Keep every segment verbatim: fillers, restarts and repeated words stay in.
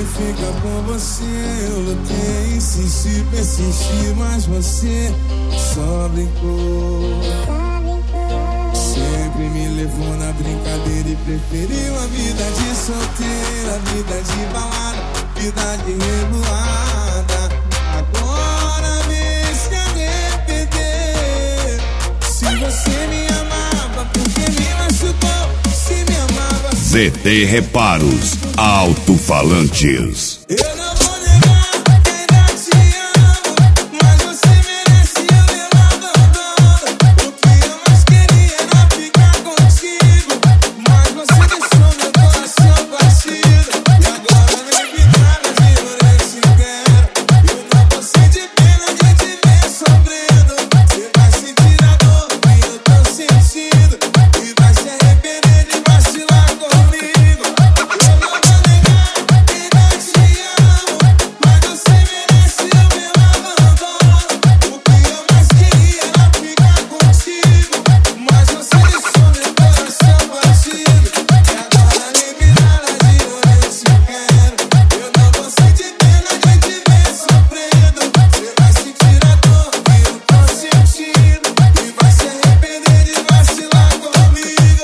ficar com você. Eu lutei, insisti, persisti, mas você só brincou. Sempre me levou na brincadeira e preferiu a vida de solteira, vida de balada, vida de revoada. Agora vem se arrepender. Se você me amava, por que me machucou? Se me amava, Z T Reparos Alto-Falantes. eu não vou negar que ainda te amo, mas você merece o meu abandono. O que eu mais queria era ficar contigo, mas você deixou meu coração partido. E agora vem me traga de orelha se quero. Eu não vou sentir pena de te ver sofrendo. Você vai sentir a dor que eu tô sentindo e vai se arrepender de vacilar comigo. Eu não vou negar que ainda te amo, mas você merece o meu abandono. O que eu mais queria era ficar contigo, mas você deixou meu coração partido. E agora nem virada de orelha se quero. Eu não vou sentir pena de te ver sofrendo. Você vai sentir a dor que eu tô sentindo e vai se arrepender de vacilar comigo.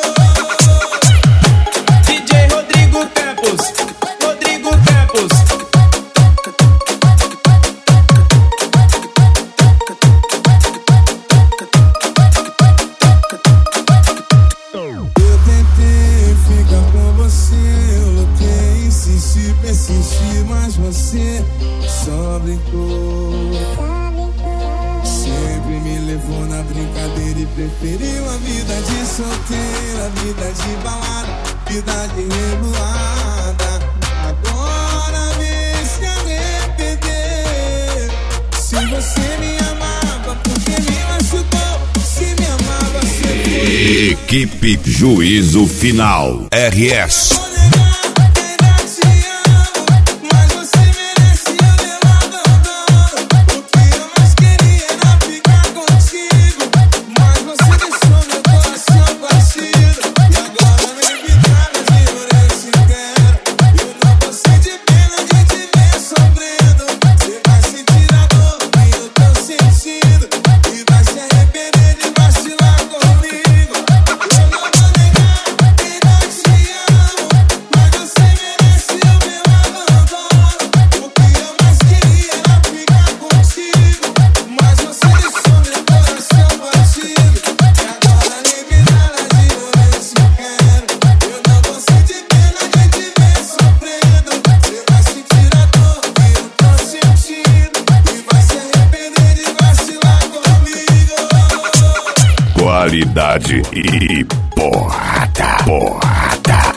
D J Rodrigo Campos, Rodrigo Campos. Eu tentei ficar com você, eu lutei, insisti, persisti, mas você só brincou. Sempre me levou na brincadeira e preferiu a vida de solteira, vida de balada, vida de revoada. Agora vem se arrepender. Se você me amava, por que me machucou? Se me amava, você foi. Equipe Juízo Final R S. Vou negar que ainda te amo, mas você merece o meu abandono. O que eu mais queria era ficar contigo, mas você deixou meu coração partido. E agora vem me traga de orelha se quero. Eu não vou sentir pena de te ver sofrendo. Você vai sentir a dor que eu tô sentindo e vai se arrepender de vacilar comigo. Eu não vou negar que ainda te amo, mas você merece o meu abandono. O que eu mais queria era ficar contigo, mas você deixou meu coração partido. E agora nem virada de orelha se quero. Eu não vou sentir pena de te ver sofrendo. Você vai sentir a dor que eu tô sentindo e vai se arrepender de vacilar comigo. Qualidade e porrada, porrada.